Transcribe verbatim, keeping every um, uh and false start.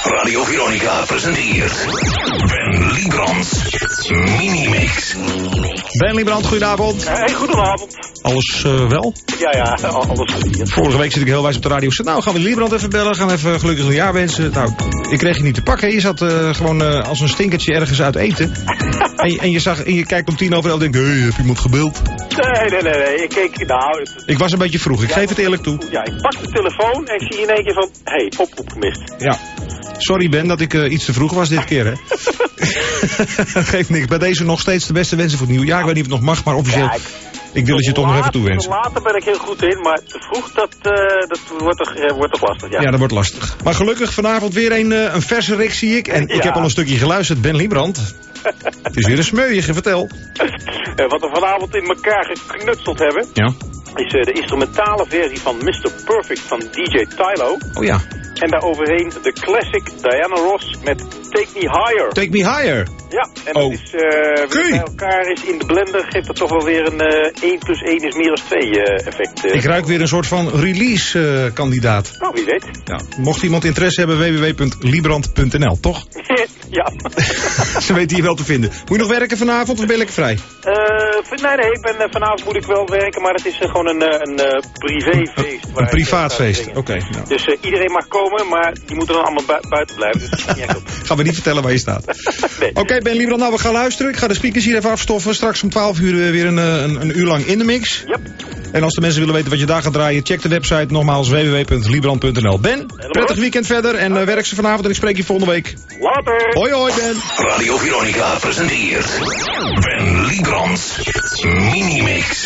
Radio Veronica presenteert Ben Liebrandts Minimix. Ben Liebrand, goedenavond. Hey, goedenavond. Alles uh, wel? Ja, ja, alles goed hier. Vorige week zit ik heel wijs op de radio. Nou, gaan we Liebrand even bellen. Gaan we even gelukkig nieuwjaar wensen. Nou, ik kreeg je niet te pakken. Je zat uh, gewoon uh, als een stinkertje ergens uit eten. en, je, en, je zag, en je kijkt om tien over elf en denkt, hé, hey, heb iemand gebeld? Nee, nee, nee, nee. Ik keek, nou... Het, ik was een beetje vroeg. Ik ja, geef het eerlijk toe. Ja, ik pak de telefoon en ik zie in één keer van, hé, hey, oproep gemist. Ja. Sorry Ben dat ik uh, iets te vroeg was dit keer, hè. Geeft niks. Bij deze nog steeds de beste wensen voor het nieuwe jaar. Ik weet niet of het nog mag, maar officieel... Ja, ik... Ik wil het je toch nog even toewensen. Later ben ik heel goed in, maar te vroeg, dat, uh, dat wordt, toch, uh, wordt toch lastig. Ja. ja, dat wordt lastig. Maar gelukkig vanavond weer een, uh, een verse rik, zie ik. En ja. Ik heb al een stukje geluisterd. Ben Liebrand. Het is weer een smeuïge, vertel. Uh, wat we vanavond in elkaar geknutseld hebben... Ja. is uh, de instrumentale versie van mister Perfect van D J Tylo. Oh ja. En daaroverheen de classic Diana Ross met Take Me Higher. Take Me Higher? Ja, en oh. dat is, uh, weer bij elkaar is in de blender, geeft dat toch wel weer een uh, één plus één is meer dan twee uh, effect. Uh. Ik ruik weer een soort van release uh, kandidaat. Nou, wie weet. Ja. Mocht iemand interesse hebben, w w w punt liebrand punt n l, toch? Ja. Ze weten hier wel te vinden. Moet je nog werken vanavond of ben ik vrij? Uh, nee, nee, ik ben, uh, vanavond moet ik wel werken, maar het is uh, gewoon een, uh, een uh, privéfeest. Een, een privaatfeest, oké. Okay, nou. Dus uh, iedereen mag komen, maar die moeten dan allemaal bu buiten blijven. Dus dat is niet echt op. Gaan we niet vertellen waar je staat. Nee. Oké, okay, Ben Liebrand, nou we gaan luisteren. Ik ga de speakers hier even afstoffen. Straks om twaalf uur weer een, een, een uur lang in de mix. Yep. En als de mensen willen weten wat je daar gaat draaien, check de website nogmaals w w w punt liebrand punt n l. Ben, helemaal prettig weekend verder en uh, werk ze vanavond en ik spreek je volgende week. Later. Hoi hoi Ben. Radio Veronica presenteert Ben Liebrandts Minimix.